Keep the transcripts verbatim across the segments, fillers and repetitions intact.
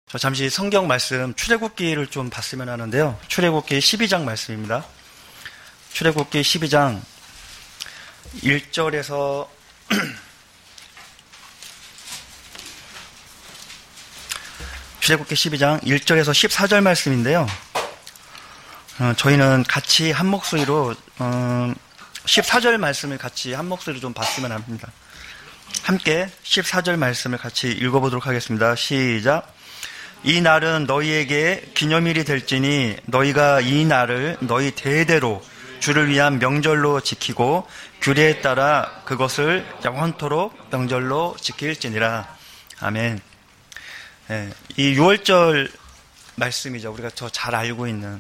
저 잠시 성경 말씀 출애굽기를 좀 봤으면 하는데요. 출애굽기 십이 장 말씀입니다. 출애굽기 십이 장 일 절에서 출애굽기 십이 장 일 절에서 십사 절 말씀인데요. 어, 저희는 같이 한 목소리로 어, 십사 절 말씀을 같이 한 목소리로 좀 봤으면 합니다. 함께 십사 절 말씀을 같이 읽어보도록 하겠습니다. 시작. 이 날은 너희에게 기념일이 될지니 너희가 이 날을 너희 대대로 주를 위한 명절로 지키고 규례에 따라 그것을 영원토록 명절로 지킬지니라. 아멘. 네, 이 유월절 말씀이죠. 우리가 더 잘 알고 있는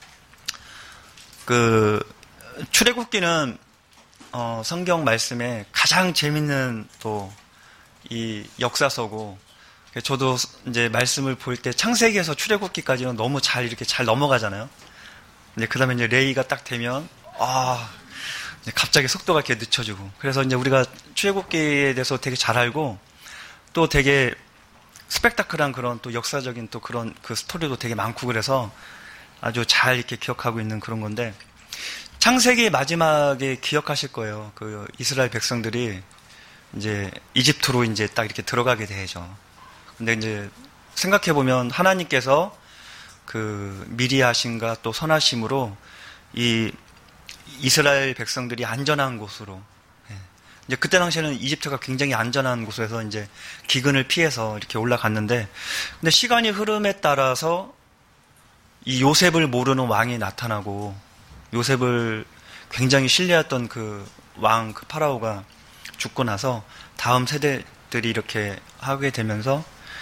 그 출애굽기는 어, 성경 말씀에 가장 재밌는 또 이 역사서고, 저도 이제 말씀을 볼 때 창세기에서 출애굽기까지는 너무 잘 이렇게 잘 넘어가잖아요. 근데 그 다음에 이제 레위가 딱 되면, 아, 이제 갑자기 속도가 이렇게 늦춰지고. 그래서 이제 우리가 출애굽기에 대해서 되게 잘 알고, 또 되게 스펙타클한 그런 또 역사적인 또 그런 그 스토리도 되게 많고, 그래서 아주 잘 이렇게 기억하고 있는 그런 건데, 창세기 마지막에 기억하실 거예요. 그 이스라엘 백성들이 이제 이집트로 이제 딱 이렇게 들어가게 되죠. 근데 이제 생각해보면 하나님께서 그 미리 하심과 또 선하심으로 이 이스라엘 백성들이 안전한 곳으로, 이제 그때 당시에는 이집트가 굉장히 안전한 곳에서 이제 기근을 피해서 이렇게 올라갔는데, 근데 시간이 흐름에 따라서 이 요셉을 모르는 왕이 나타나고, 요셉을 굉장히 신뢰했던 그 왕, 그 파라오가 죽고 나서 다음 세대들이 이렇게 하게 되면서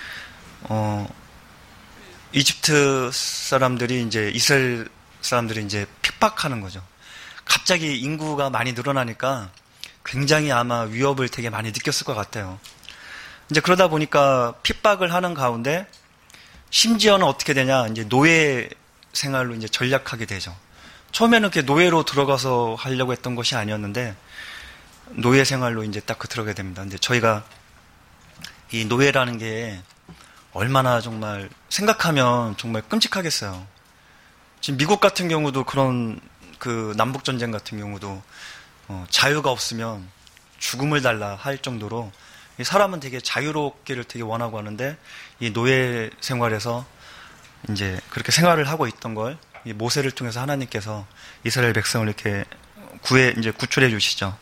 어, 이집트 사람들이 이제 이스라엘 사람들이 이제 핍박하는 거죠. 갑자기 인구가 많이 늘어나니까 굉장히 아마 위협을 되게 많이 느꼈을 것 같아요. 이제 그러다 보니까 핍박을 하는 가운데 심지어는 어떻게 되냐, 이제 노예 생활로 이제 전락하게 되죠. 처음에는 이렇게 노예로 들어가서 하려고 했던 것이 아니었는데 노예 생활로 이제 딱 그 들어가게 됩니다. 근데 저희가 이 노예라는 게 얼마나 정말 생각하면 정말 끔찍하겠어요. 지금 미국 같은 경우도 그런 그 남북전쟁 같은 경우도 어, 자유가 없으면 죽음을 달라 할 정도로 이 사람은 되게 자유롭기를 되게 원하고 하는데 이 노예 생활에서 이제 그렇게 생활을 하고 있던 걸 이 모세를 통해서 하나님께서 이스라엘 백성을 이렇게 구해 이제 구출해 주시죠.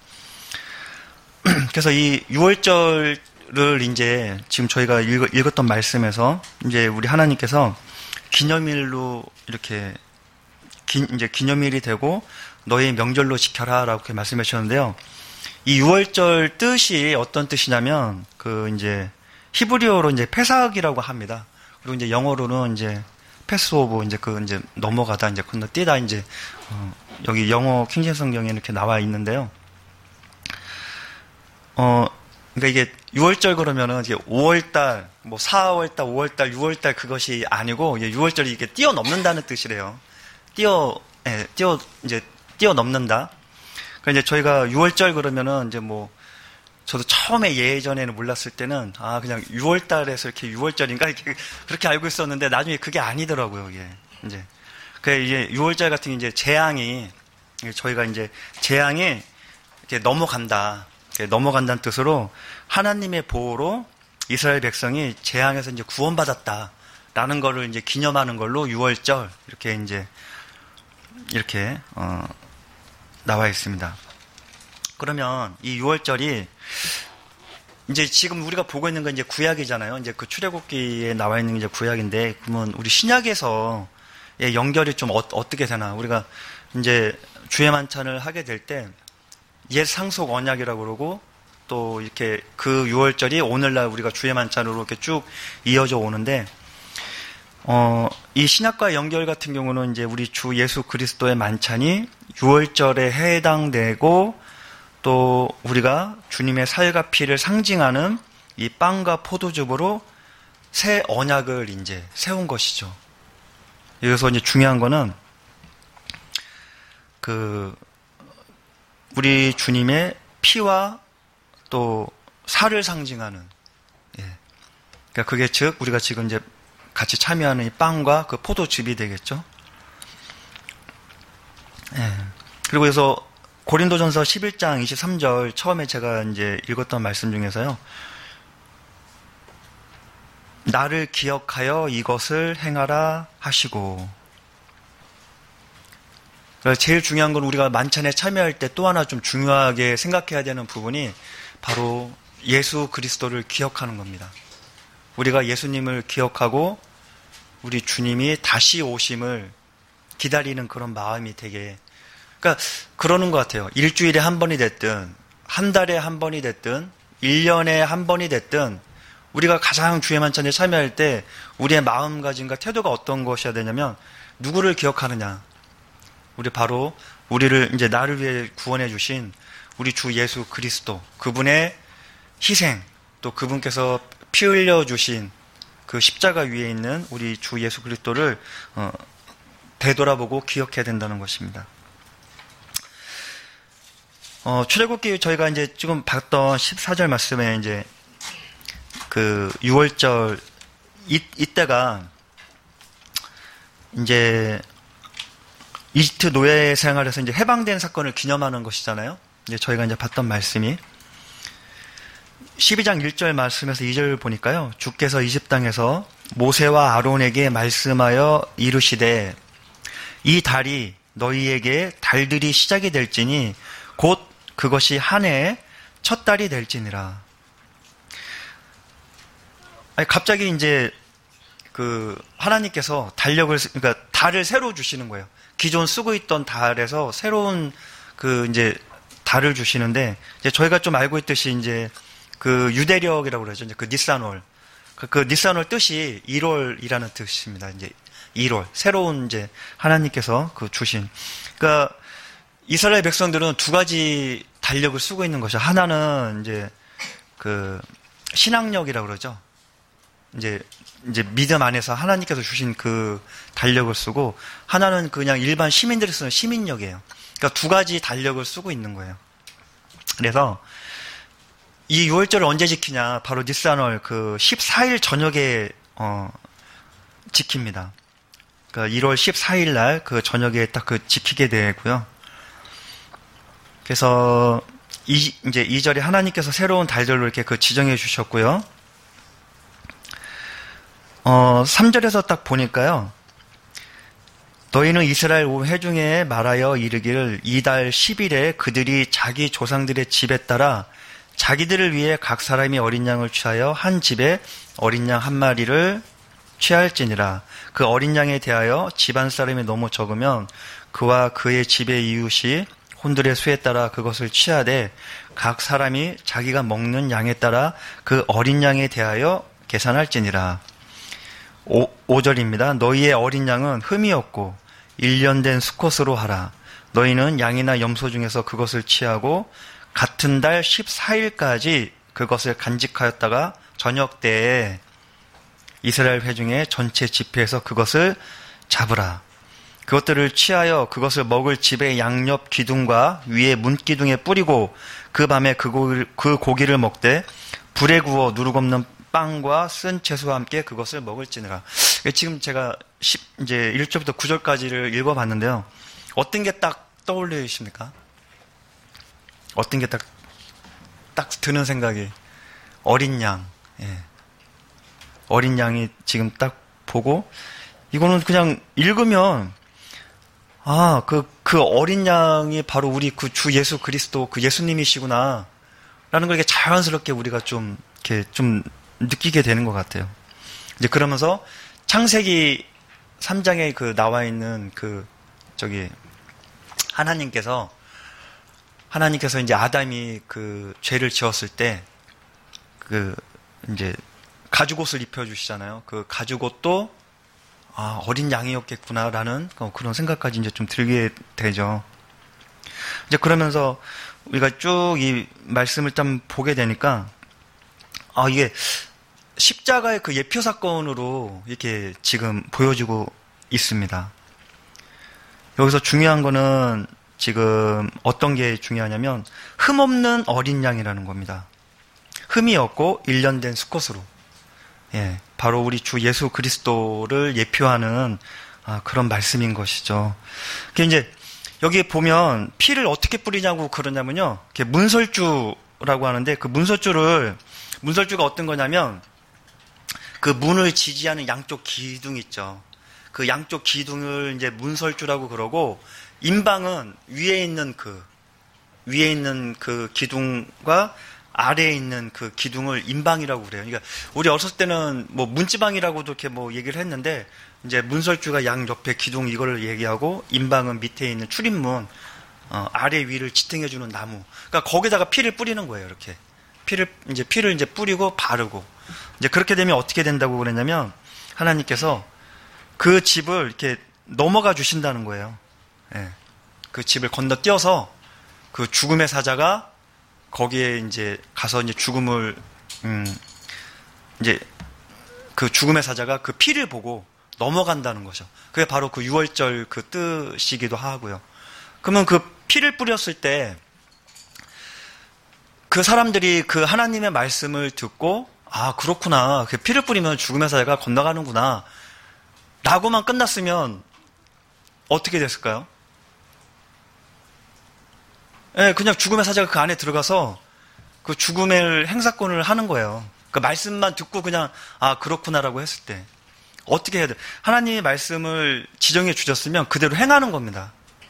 그래서 이 유월절을 이제 지금 저희가 읽, 읽었던 말씀에서 이제 우리 하나님께서 기념일로 이렇게 기, 이제 기념일이 되고 너의 명절로 지켜라라고 이렇게 말씀해 주셨는데요. 이 유월절 뜻이 어떤 뜻이냐면 그 이제 히브리어로 이제 페삭이라고 합니다. 그리고 이제 영어로는 이제 패스오브, 이제 그 이제 넘어가다 이제 건너뛰다 이제 어, 여기 영어 킹제임스 성경에 이렇게 나와 있는데요. 어, 그러니까 이게 유월절 그러면은 이게 오월달, 뭐 사월달, 오월달, 유월달 그것이 아니고 유월절이 이게 뛰어넘는다는 뜻이래요. 뛰어, 예, 뛰어 이제 뛰어넘는다. 그러니까 이제 저희가 유월절 그러면은 이제 뭐 저도 처음에 예전에는 몰랐을 때는 아 그냥 유월달에서 이렇게 유월절인가 이렇게 그렇게 알고 있었는데 나중에 그게 아니더라고요. 이게 이제 그 이제 유월절 같은 게 이제 재앙이 저희가 이제 재앙이 이렇게 넘어간다. 넘어간다는 뜻으로 하나님의 보호로 이스라엘 백성이 재앙에서 이제 구원받았다라는 거를 이제 기념하는 걸로 유월절 이렇게 이제 이렇게 어, 나와 있습니다. 그러면 이 유월절이 이제 지금 우리가 보고 있는 건 이제 구약이잖아요. 이제 그 출애굽기에 나와 있는 게 이제 구약인데, 그러면 우리 신약에서의 연결이 좀 어, 어떻게 되나? 우리가 이제 주의 만찬을 하게 될 때 옛 상속 언약이라고 그러고 또 이렇게 그 유월절이 오늘날 우리가 주의 만찬으로 이렇게 쭉 이어져 오는데, 어, 이 신약과의 연결 같은 경우는 이제 우리 주 예수 그리스도의 만찬이 유월절에 해당되고 또 우리가 주님의 살과 피를 상징하는 이 빵과 포도즙으로 새 언약을 이제 세운 것이죠. 여기서 이제 중요한 거는 그 우리 주님의 피와 또 살을 상징하는, 예. 그러니까 그게 즉 우리가 지금 이제 같이 참여하는 이 빵과 그 포도즙이 되겠죠. 예. 그리고 그래서 고린도전서 십일 장 이십삼 절 처음에 제가 이제 읽었던 말씀 중에서요. 나를 기억하여 이것을 행하라 하시고. 제일 중요한 건 우리가 만찬에 참여할 때 또 하나 좀 중요하게 생각해야 되는 부분이 바로 예수 그리스도를 기억하는 겁니다. 우리가 예수님을 기억하고 우리 주님이 다시 오심을 기다리는 그런 마음이 되게, 그러니까 그러는 것 같아요. 일주일에 한 번이 됐든 한 달에 한 번이 됐든 일 년에 한 번이 됐든 우리가 가장 주의 만찬에 참여할 때 우리의 마음가짐과 태도가 어떤 것이어야 되냐면 누구를 기억하느냐. 우리 바로 우리를 이제 나를 위해 구원해 주신 우리 주 예수 그리스도, 그분의 희생, 또 그분께서 피 흘려 주신 그 십자가 위에 있는 우리 주 예수 그리스도를 어, 되돌아보고 기억해야 된다는 것입니다. 어, 출애굽기 저희가 이제 지금 봤던 십사 절 말씀에 이제 그 유월절 이, 이때가 이제 이집트 노예 생활에서 이제 해방된 사건을 기념하는 것이잖아요. 이제 저희가 이제 봤던 말씀이 십이 장 일 절 말씀에서 이 절 보니까요. 주께서 이집트 땅에서 모세와 아론에게 말씀하여 이르시되 이 달이 너희에게 달들이 시작이 될지니 곧 그것이 한 해의 첫 달이 될지니라. 아니, 갑자기 이제 그 하나님께서 달력을, 그러니까 달을 새로 주시는 거예요. 기존 쓰고 있던 달에서 새로운 그 이제 달을 주시는데, 이제 저희가 좀 알고 있듯이 이제 그 유대력이라고 그러죠. 이제 그 니산월. 그, 그 니산월 뜻이 일월이라는 뜻입니다. 이제 일월. 새로운 이제 하나님께서 그 주신. 그러니까 이스라엘 백성들은 두 가지 달력을 쓰고 있는 것이죠. 하나는 이제 그 신앙력이라고 그러죠. 이제, 이제 믿음 안에서 하나님께서 주신 그 달력을 쓰고, 하나는 그냥 일반 시민들이 쓰는 시민력이에요. 그러니까 두 가지 달력을 쓰고 있는 거예요. 그래서 이 유월절을 언제 지키냐? 바로 니산월 그 십사 일 저녁에, 어, 지킵니다. 그러니까 일월 십사 일 날 그 저녁에 딱 그 지키게 되고요. 그래서 이, 이제 이 절에 하나님께서 새로운 달절로 이렇게 그 지정해 주셨고요. 어, 삼 절에서 딱 보니까요. 너희는 이스라엘 온 회중에 말하여 이르기를 이달 십 일에 그들이 자기 조상들의 집에 따라 자기들을 위해 각 사람이 어린 양을 취하여 한 집에 어린 양 한 마리를 취할지니라. 그 어린 양에 대하여 집안 사람이 너무 적으면 그와 그의 집의 이웃이 혼들의 수에 따라 그것을 취하되 각 사람이 자기가 먹는 양에 따라 그 어린 양에 대하여 계산할지니라. 오 절입니다. 너희의 어린 양은 흠이 없고 일 년 된 수컷으로 하라. 너희는 양이나 염소 중에서 그것을 취하고 같은 달 십사 일까지 그것을 간직하였다가 저녁 때에 이스라엘 회중의 전체 집회에서 그것을 잡으라. 그것들을 취하여 그것을 먹을 집의 양옆 기둥과 위에 문기둥에 뿌리고 그 밤에 그 고기를, 그 고기를 먹되 불에 구워 누룩 없는 빵과 쓴 채소와 함께 그것을 먹을지니라. 지금 제가 십, 이제 일 절부터 구 절까지를 읽어봤는데요. 어떤 게 딱 떠올리십니까? 어떤 게 딱, 딱 드는 생각이, 어린 양, 예. 어린 양이 지금 딱 보고, 이거는 그냥 읽으면, 아, 그, 그 어린 양이 바로 우리 그 주 예수 그리스도, 그 예수님이시구나. 라는 걸 이렇게 자연스럽게 우리가 좀, 이렇게 좀 느끼게 되는 것 같아요. 이제 그러면서 창세기 삼 장에 그 나와 있는 그, 저기, 하나님께서, 하나님께서 이제 아담이 그 죄를 지었을 때, 그, 이제, 가죽옷을 입혀주시잖아요. 그 가죽옷도, 아, 어린 양이었겠구나라는 그런 생각까지 이제 좀 들게 되죠. 이제 그러면서 우리가 쭉 이 말씀을 좀 보게 되니까, 아, 이게 십자가의 그 예표 사건으로 이렇게 지금 보여지고 있습니다. 여기서 중요한 거는 지금 어떤 게 중요하냐면, 흠 없는 어린 양이라는 겁니다. 흠이 없고 일 년 된 수컷으로. 예, 바로 우리 주 예수 그리스도를 예표하는 아, 그런 말씀인 것이죠. 그 이제 여기 보면 피를 어떻게 뿌리냐고 그러냐면요. 이렇게 문설주라고 하는데 그 문설주를 문설주가 어떤 거냐면 그 문을 지지하는 양쪽 기둥 있죠. 그 양쪽 기둥을 이제 문설주라고 그러고 임방은 위에 있는 그 위에 있는 그 기둥과 아래에 있는 그 기둥을 임방이라고 그래요. 그러니까 우리 어렸을 때는 뭐 문지방이라고도 이렇게 뭐 얘기를 했는데 이제 문설주가 양 옆에 기둥 이거를 얘기하고 임방은 밑에 있는 출입문 어, 아래 위를 지탱해주는 나무. 그러니까 거기다가 피를 뿌리는 거예요. 이렇게 피를 이제 피를 이제 뿌리고 바르고 이제 그렇게 되면 어떻게 된다고 그랬냐면 하나님께서 그 집을 이렇게 넘어가 주신다는 거예요. 예. 그 집을 건너뛰어서 그 죽음의 사자가 거기에 이제 가서 이제 죽음을, 음, 이제 그 죽음의 사자가 그 피를 보고 넘어간다는 거죠. 그게 바로 그 유월절 그 뜻이기도 하고요. 그러면 그 피를 뿌렸을 때 그 사람들이 그 하나님의 말씀을 듣고 아, 그렇구나. 그 피를 뿌리면 죽음의 사자가 건너가는구나. 라고만 끝났으면 어떻게 됐을까요? 예, 그냥 죽음의 사자가 그 안에 들어가서 그 죽음의 행사권을 하는 거예요. 그 말씀만 듣고 그냥 아 그렇구나라고 했을 때 어떻게 해야 돼? 하나님의 말씀을 지정해 주셨으면 그대로 행하는 겁니다.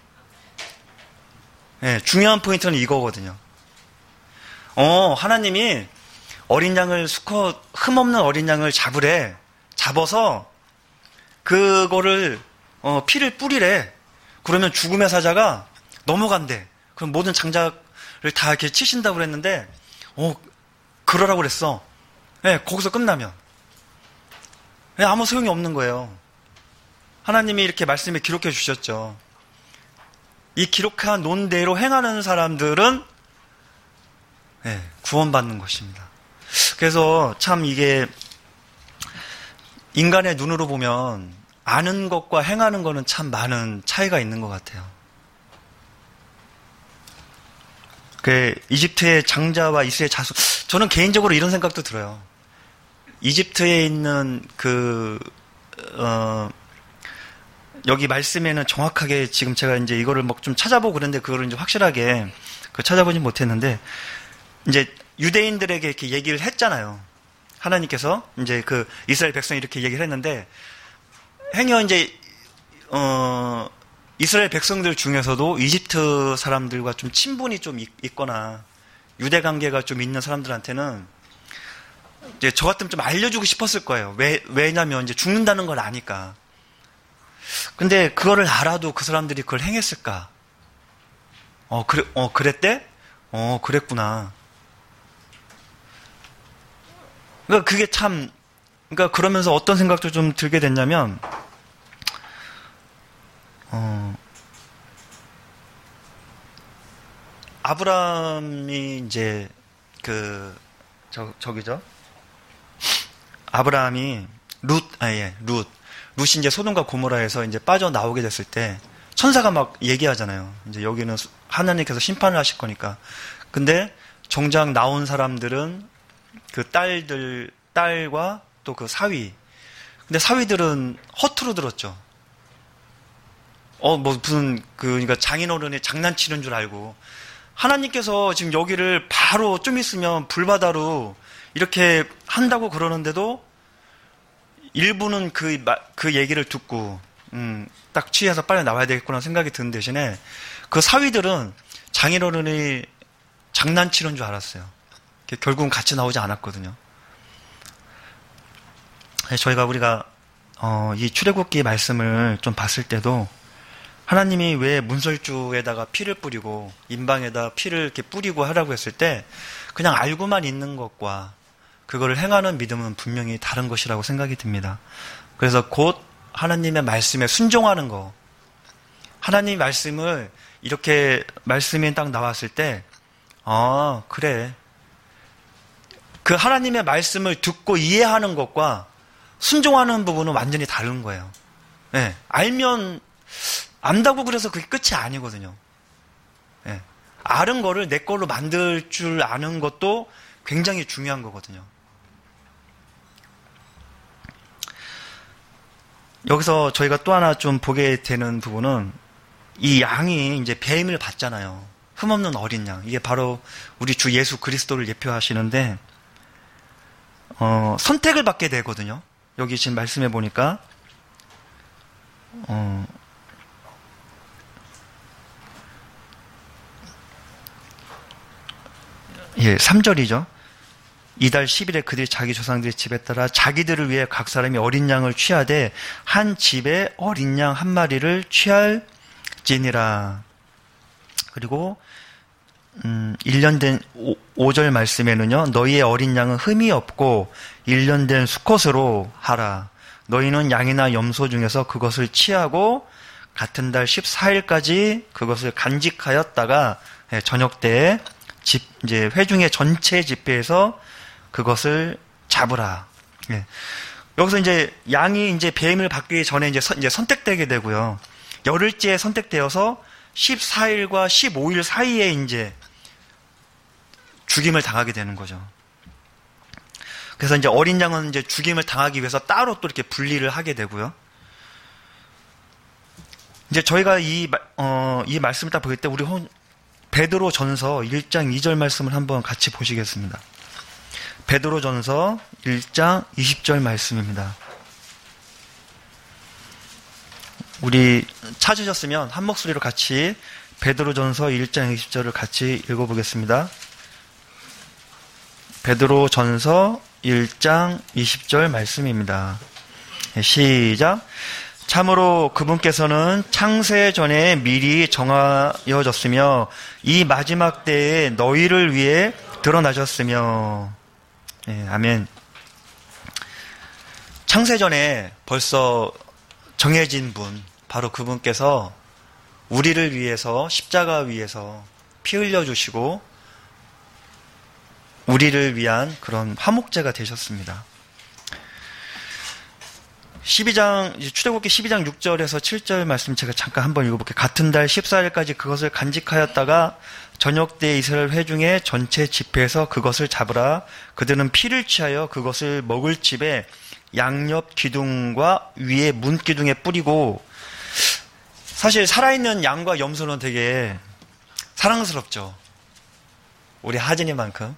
예, 중요한 포인트는 이거거든요. 어, 하나님이 어린 양을 수컷 흠없는 어린 양을 잡으래. 잡아서 그거를 어, 피를 뿌리래. 그러면 죽음의 사자가 넘어간대. 그럼 모든 장작을 다 이렇게 치신다고 그랬는데, 어, 그러라고 그랬어. 예, 네, 거기서 끝나면. 네, 아무 소용이 없는 거예요. 하나님이 이렇게 말씀에 기록해 주셨죠. 이 기록한 논대로 행하는 사람들은, 네, 구원받는 것입니다. 그래서 참 이게, 인간의 눈으로 보면, 아는 것과 행하는 것은 참 많은 차이가 있는 것 같아요. 그 이집트의 장자와 이스라엘 자손, 저는 개인적으로 이런 생각도 들어요. 이집트에 있는 그 어, 여기 말씀에는 정확하게 지금 제가 이제 이거를 막 좀 찾아보고 그랬는데 그거를 이제 확실하게 그 찾아보진 못했는데 이제 유대인들에게 이렇게 얘기를 했잖아요. 하나님께서 이제 그 이스라엘 백성이 이렇게 얘기를 했는데 행여 이제 어. 이스라엘 백성들 중에서도 이집트 사람들과 좀 친분이 좀 있거나 유대 관계가 좀 있는 사람들한테는 이제 저 같으면 좀 알려주고 싶었을 거예요. 왜, 왜냐면 이제 죽는다는 걸 아니까. 근데 그거를 알아도 그 사람들이 그걸 행했을까? 어, 그래, 어, 그랬대? 어, 그랬구나. 그러니까 그게 참, 그러니까 그러면서 어떤 생각도 좀 들게 됐냐면, 어, 아브라함이 이제 그 저 저기죠. 아브라함이 룻, 아 예, 룻, 룻이 이제 소돔과 고모라에서 이제 빠져 나오게 됐을 때 천사가 막 얘기하잖아요. 이제 여기는 하나님께서 심판을 하실 거니까. 근데 정작 나온 사람들은 그 딸들 딸과 또 그 사위. 근데 사위들은 허투루 들었죠. 어, 뭐, 무슨, 그, 그러니까 장인어른이 장난치는 줄 알고. 하나님께서 지금 여기를 바로 좀 있으면 불바다로 이렇게 한다고 그러는데도 일부는 그, 그 얘기를 듣고, 음, 딱 취해서 빨리 나와야 되겠구나 생각이 드는 대신에 그 사위들은 장인어른이 장난치는 줄 알았어요. 결국은 같이 나오지 않았거든요. 저희가 우리가, 어, 이 출애굽기 말씀을 좀 봤을 때도 하나님이 왜 문설주에다가 피를 뿌리고 임방에다 피를 이렇게 뿌리고 하라고 했을 때 그냥 알고만 있는 것과 그거를 행하는 믿음은 분명히 다른 것이라고 생각이 듭니다. 그래서 곧 하나님의 말씀에 순종하는 거, 하나님 말씀을 이렇게 말씀이 딱 나왔을 때 아, 그래. 그 하나님의 말씀을 듣고 이해하는 것과 순종하는 부분은 완전히 다른 거예요. 네, 알면 안다고 그래서 그게 끝이 아니거든요. 예. 아는 거를 내 걸로 만들 줄 아는 것도 굉장히 중요한 거거든요. 여기서 저희가 또 하나 좀 보게 되는 부분은 이 양이 이제 배임을 받잖아요. 흠없는 어린 양. 이게 바로 우리 주 예수 그리스도를 예표하시는데, 어, 선택을 받게 되거든요. 여기 지금 말씀해 보니까, 어, 예, 삼 절이죠. 이달 십 일에 그들이 자기 조상들의 집에 따라 자기들을 위해 각 사람이 어린 양을 취하되 한 집에 어린 양 한 마리를 취할지니라. 그리고 음, 일 년 된 오 절 말씀에는요. 너희의 어린 양은 흠이 없고 일 년 된 수컷으로 하라. 너희는 양이나 염소 중에서 그것을 취하고 같은 달 십사 일까지 그것을 간직하였다가 저녁 때에 집, 이제 회중의 전체 집회에서 그것을 잡으라. 예. 여기서 이제 양이 이제 배임을 받기 전에 이제, 선, 이제 선택되게 되고요. 열흘째에 선택되어서 십사 일과 십오 일 사이에 이제 죽임을 당하게 되는 거죠. 그래서 이제 어린 양은 이제 죽임을 당하기 위해서 따로 또 이렇게 분리를 하게 되고요. 이제 저희가 이, 어, 이 말씀을 딱 볼 때 우리 베드로 전서 일 장 이 절 말씀을 한번 같이 보시겠습니다. 베드로 전서 일 장 이십 절 말씀입니다. 우리 찾으셨으면 한 목소리로 같이 베드로 전서 일 장 이십 절을 같이 읽어보겠습니다. 베드로 전서 일 장 이십 절 말씀입니다. 시작. 참으로 그분께서는 창세 전에 미리 정하여졌으며 이 마지막 때에 너희를 위해 드러나셨으며. 예, 아멘. 창세 전에 벌써 정해진 분, 바로 그분께서 우리를 위해서 십자가 위에서 피 흘려주시고 우리를 위한 그런 화목제가 되셨습니다. 십이 장, 출애굽기 십이 장 육 절에서 칠 절 말씀 제가 잠깐 한번 읽어볼게요. 같은 달 십사 일까지 그것을 간직하였다가 저녁 때 이스라엘 회중의 전체 집회에서 그것을 잡으라. 그들은 피를 취하여 그것을 먹을 집에 양옆 기둥과 위에 문 기둥에 뿌리고. 사실 살아있는 양과 염소는 되게 사랑스럽죠. 우리 하진이만큼.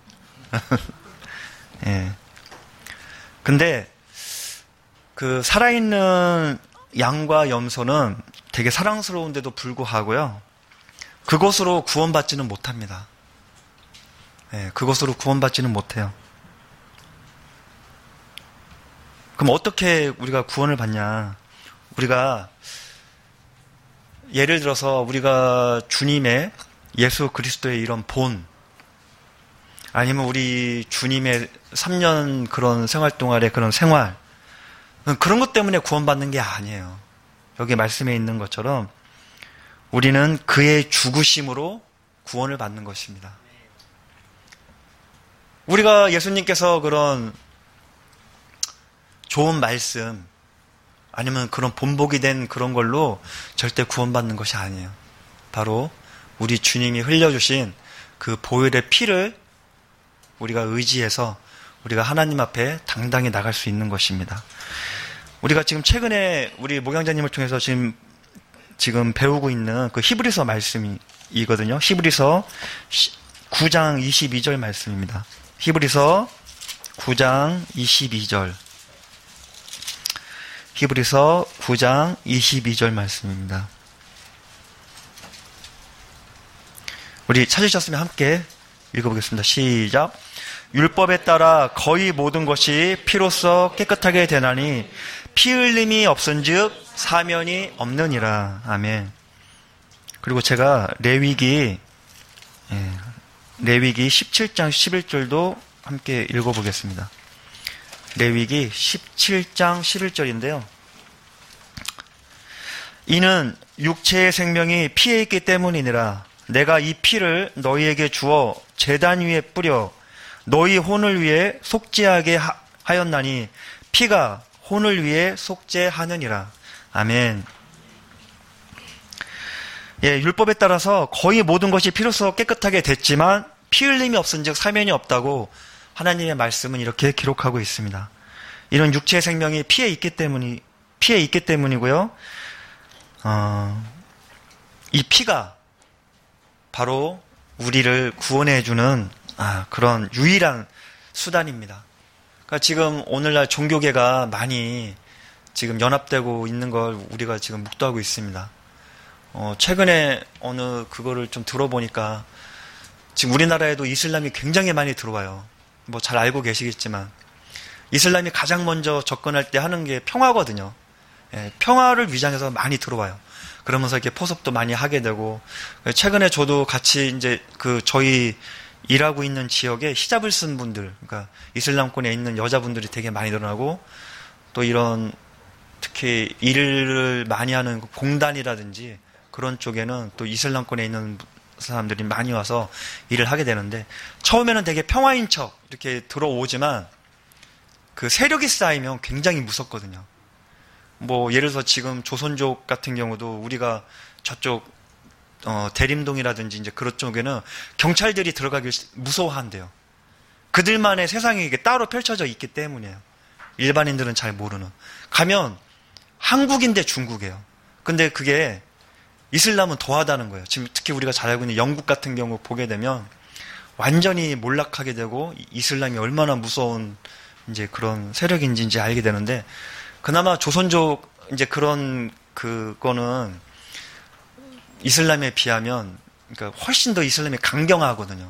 예. 근데 그 살아있는 양과 염소는 되게 사랑스러운데도 불구하고요. 그것으로 구원받지는 못합니다. 예, 그것으로 구원받지는 못해요. 그럼 어떻게 우리가 구원을 받냐? 우리가 예를 들어서 우리가 주님의 예수 그리스도의 이런 본, 아니면 우리 주님의 삼 년 그런 생활 동안의 그런 생활, 그런 것 때문에 구원받는 게 아니에요. 여기 말씀에 있는 것처럼 우리는 그의 죽으심으로 구원을 받는 것입니다. 우리가 예수님께서 그런 좋은 말씀, 아니면 그런 본보기 된 그런 걸로 절대 구원받는 것이 아니에요. 바로 우리 주님이 흘려주신 그 보혈의 피를 우리가 의지해서 우리가 하나님 앞에 당당히 나갈 수 있는 것입니다. 우리가 지금 최근에 우리 목양자님을 통해서 지금 지금 배우고 있는 그 히브리서 말씀이거든요. 히브리서 구 장 이십이 절 말씀입니다. 히브리서 구 장 이십이 절. 히브리서 구 장 이십이 절 말씀입니다. 우리 찾으셨으면 함께 읽어보겠습니다. 시작. 율법에 따라 거의 모든 것이 피로써 깨끗하게 되나니 피 흘림이 없은즉 사면이 없느니라. 아멘. 그리고 제가 레위기 예, 레위기 십칠 장 십일 절도 함께 읽어보겠습니다. 레위기 십칠 장 십일 절인데요. 이는 육체의 생명이 피에 있기 때문이니라. 내가 이 피를 너희에게 주어 제단 위에 뿌려 너희 혼을 위해 속죄하게 하였나니 피가 혼을 위해 속죄하느니라. 아멘. 예, 율법에 따라서 거의 모든 것이 피로써 깨끗하게 됐지만 피 흘림이 없은즉 사면이 없다고 하나님의 말씀은 이렇게 기록하고 있습니다. 이런 육체의 생명이 피에 있기 때문이 피에 있기 때문이고요. 어, 이 피가 바로 우리를 구원해주는 아, 그런 유일한 수단입니다. 그러니까 지금 오늘날 종교계가 많이 지금 연합되고 있는 걸 우리가 지금 묵도하고 있습니다. 어, 최근에 어느 그거를 좀 들어보니까 지금 우리나라에도 이슬람이 굉장히 많이 들어와요. 뭐 잘 알고 계시겠지만 이슬람이 가장 먼저 접근할 때 하는 게 평화거든요. 예, 평화를 위장해서 많이 들어와요. 그러면서 이렇게 포섭도 많이 하게 되고, 최근에 저도 같이 이제 그 저희 일하고 있는 지역에 히잡을 쓴 분들, 그러니까 이슬람권에 있는 여자분들이 되게 많이 늘어나고, 또 이런 특히 일을 많이 하는 공단이라든지 그런 쪽에는 또 이슬람권에 있는 사람들이 많이 와서 일을 하게 되는데, 처음에는 되게 평화인 척 이렇게 들어오지만 그 세력이 쌓이면 굉장히 무섭거든요. 뭐 예를 들어서 지금 조선족 같은 경우도 우리가 저쪽 어, 대림동이라든지 이제 그런 쪽에는 경찰들이 들어가길 무서워한대요. 그들만의 세상이 이게 따로 펼쳐져 있기 때문이에요. 일반인들은 잘 모르는. 가면 한국인데 중국이에요. 근데 그게 이슬람은 더하다는 거예요. 지금 특히 우리가 잘 알고 있는 영국 같은 경우 보게 되면 완전히 몰락하게 되고 이슬람이 얼마나 무서운 이제 그런 세력인지 이제 알게 되는데, 그나마 조선족 이제 그런 그거는 이슬람에 비하면 그러니까 훨씬 더 이슬람이 강경하거든요.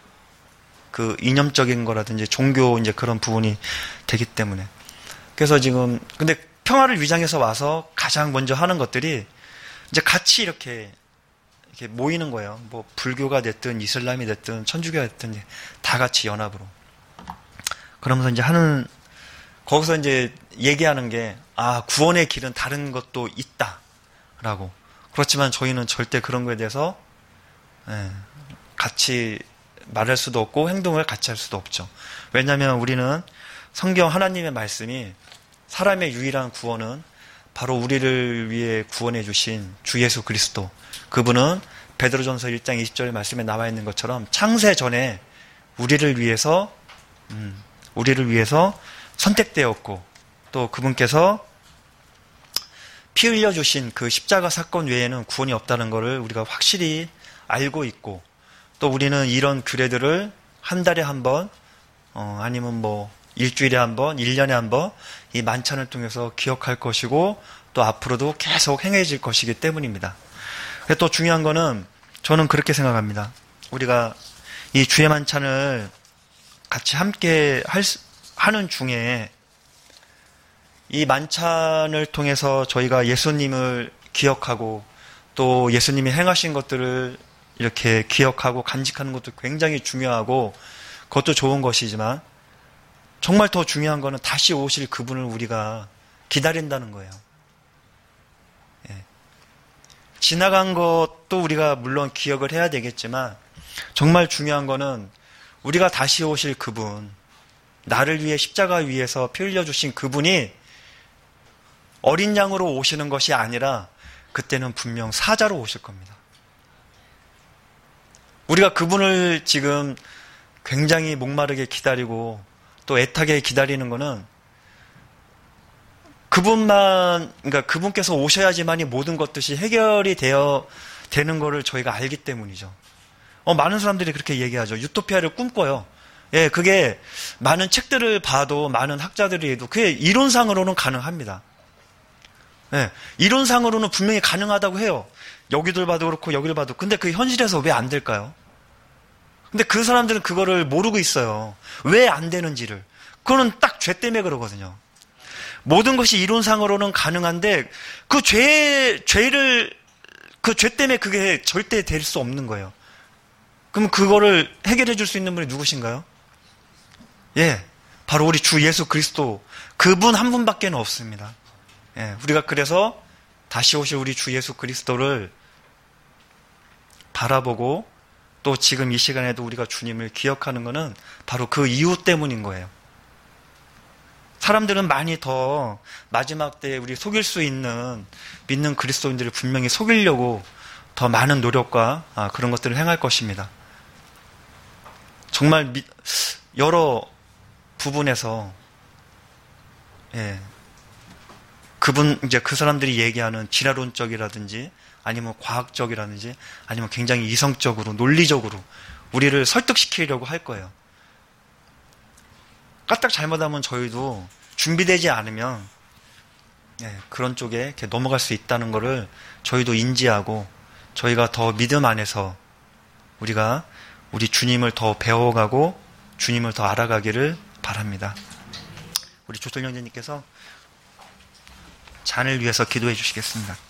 그 이념적인 거라든지 종교 이제 그런 부분이 되기 때문에. 그래서 지금 근데 평화를 위장해서 와서 가장 먼저 하는 것들이 이제 같이 이렇게 이렇게 모이는 거예요. 뭐 불교가 됐든 이슬람이 됐든 천주교가 됐든 다 같이 연합으로. 그러면서 이제 하는, 거기서 이제 얘기하는 게, 아, 구원의 길은 다른 것도 있다라고. 그렇지만 저희는 절대 그런 거에 대해서 예, 같이 말할 수도 없고 행동을 같이 할 수도 없죠. 왜냐하면 우리는 성경 하나님의 말씀이 사람의 유일한 구원은 바로 우리를 위해 구원해 주신 주 예수 그리스도, 그분은 베드로전서 일 장 이십 절 말씀에 나와 있는 것처럼 창세 전에 우리를 위해서 음, 우리를 위해서 선택되었고, 또 그분께서 피 흘려주신 그 십자가 사건 외에는 구원이 없다는 것을 우리가 확실히 알고 있고, 또 우리는 이런 규례들을 한 달에 한 번, 어, 아니면 뭐 일주일에 한 번, 일 년에 한 번 이 만찬을 통해서 기억할 것이고, 또 앞으로도 계속 행해질 것이기 때문입니다. 또 중요한 거는 저는 그렇게 생각합니다. 우리가 이 주의 만찬을 같이 함께 할 수, 하는 중에 이 만찬을 통해서 저희가 예수님을 기억하고 또 예수님이 행하신 것들을 이렇게 기억하고 간직하는 것도 굉장히 중요하고 그것도 좋은 것이지만, 정말 더 중요한 거는 다시 오실 그분을 우리가 기다린다는 거예요. 예. 지나간 것도 우리가 물론 기억을 해야 되겠지만, 정말 중요한 거는 우리가 다시 오실 그분, 나를 위해 십자가 위에서 피 흘려주신 그분이 어린 양으로 오시는 것이 아니라 그때는 분명 사자로 오실 겁니다. 우리가 그분을 지금 굉장히 목마르게 기다리고 또 애타게 기다리는 거는 그분만, 그러니까 그분께서 오셔야지만이 모든 것들이 해결이 되어 되는 거를 저희가 알기 때문이죠. 어, 많은 사람들이 그렇게 얘기하죠. 유토피아를 꿈꿔요. 예, 그게 많은 책들을 봐도, 많은 학자들이 해도 그게 이론상으로는 가능합니다. 예, 이론상으로는 분명히 가능하다고 해요. 여기들 봐도 그렇고 여기를 봐도. 근데 그 현실에서 왜 안 될까요? 근데 그 사람들은 그거를 모르고 있어요. 왜 안 되는지를. 그거는 딱 죄 때문에 그러거든요. 모든 것이 이론상으로는 가능한데 그 죄, 죄를, 그 죄 때문에 그게 절대 될 수 없는 거예요. 그럼 그거를 해결해 줄 수 있는 분이 누구신가요? 예, 바로 우리 주 예수 그리스도, 그분 한 분밖에 없습니다. 예, 우리가 그래서 다시 오실 우리 주 예수 그리스도를 바라보고 또 지금 이 시간에도 우리가 주님을 기억하는 것은 바로 그 이유 때문인 거예요. 사람들은 많이 더 마지막 때에 우리 속일 수 있는 믿는 그리스도인들을 분명히 속이려고 더 많은 노력과 아, 그런 것들을 행할 것입니다. 정말 미, 여러 부분에서 예, 그분, 이제 그 사람들이 얘기하는 진화론적이라든지 아니면 과학적이라든지 아니면 굉장히 이성적으로, 논리적으로 우리를 설득시키려고 할 거예요. 까딱 잘못하면 저희도 준비되지 않으면 예, 그런 쪽에 이렇게 넘어갈 수 있다는 것을 저희도 인지하고 저희가 더 믿음 안에서 우리가 우리 주님을 더 배워가고 주님을 더 알아가기를 바랍니다. 우리 조철 형제님께서 잔을 위해서 기도해 주시겠습니다.